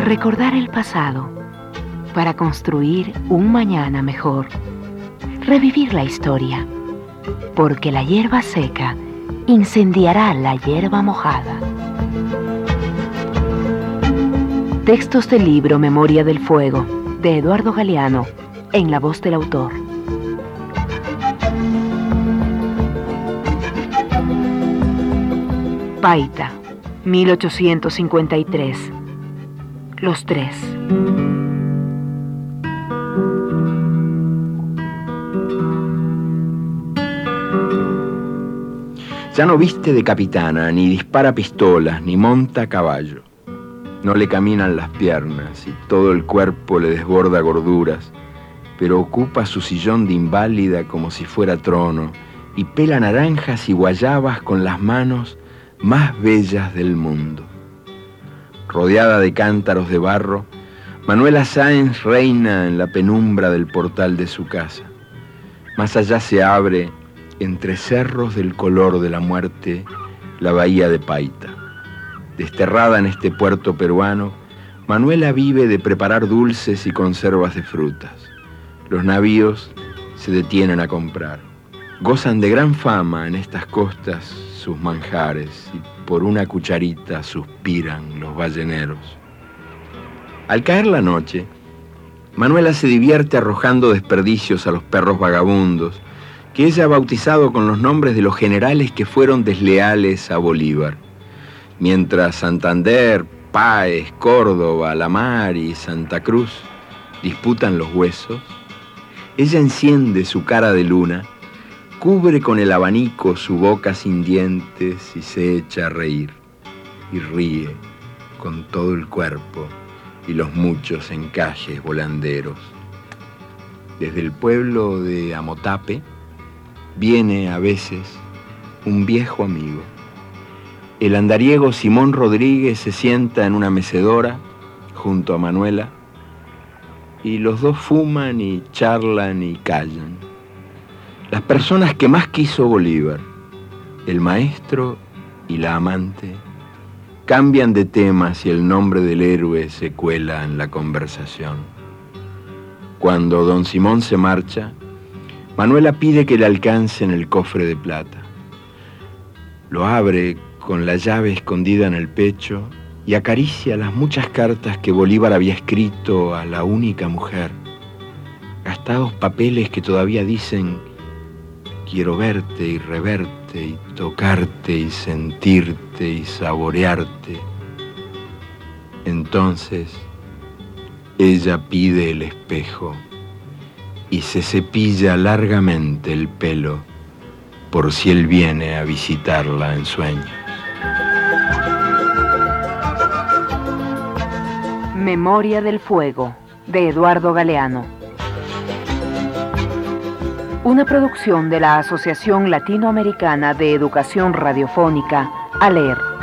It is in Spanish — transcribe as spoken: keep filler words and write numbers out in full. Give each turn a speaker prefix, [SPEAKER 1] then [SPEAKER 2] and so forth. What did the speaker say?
[SPEAKER 1] Recordar el pasado para construir un mañana mejor. Revivir la historia, porque la hierba seca incendiará la hierba mojada. Textos del libro Memoria del Fuego, de Eduardo Galeano, en la voz del autor. Paita, mil ochocientos cincuenta y tres. Los tres.
[SPEAKER 2] Ya no viste de capitana, ni dispara pistolas, ni monta caballo. No le caminan las piernas y todo el cuerpo le desborda gorduras, pero ocupa su sillón de inválida como si fuera trono y pela naranjas y guayabas con las manos más bellas del mundo. Rodeada de cántaros de barro, Manuela Sáenz reina en la penumbra del portal de su casa. Más allá se abre, entre cerros del color de la muerte, la bahía de Paita. Desterrada en este puerto peruano, Manuela vive de preparar dulces y conservas de frutas. Los navíos se detienen a comprar. Gozan de gran fama en estas costas sus manjares y por una cucharita suspiran los balleneros. Al caer la noche, Manuela se divierte arrojando desperdicios a los perros vagabundos que ella ha bautizado con los nombres de los generales que fueron desleales a Bolívar. Mientras Santander, Páez, Córdoba, La Mar y Santa Cruz disputan los huesos, ella enciende su cara de luna, cubre con el abanico su boca sin dientes y se echa a reír. Y ríe con todo el cuerpo y los muchos encajes volanderos. Desde el pueblo de Amotape viene a veces un viejo amigo. El andariego Simón Rodríguez se sienta en una mecedora junto a Manuela y los dos fuman y charlan y callan. Las personas que más quiso Bolívar, el maestro y la amante, cambian de temas y el nombre del héroe se cuela en la conversación. Cuando don Simón se marcha, Manuela pide que le alcancen el cofre de plata. Lo abre con la llave escondida en el pecho y acaricia las muchas cartas que Bolívar había escrito a la única mujer. Gastados papeles que todavía dicen: quiero verte y reverte y tocarte y sentirte y saborearte. Entonces, ella pide el espejo y se cepilla largamente el pelo por si él viene a visitarla en sueños.
[SPEAKER 1] Memoria del Fuego, de Eduardo Galeano. Una producción de la Asociación Latinoamericana de Educación Radiofónica, ALER.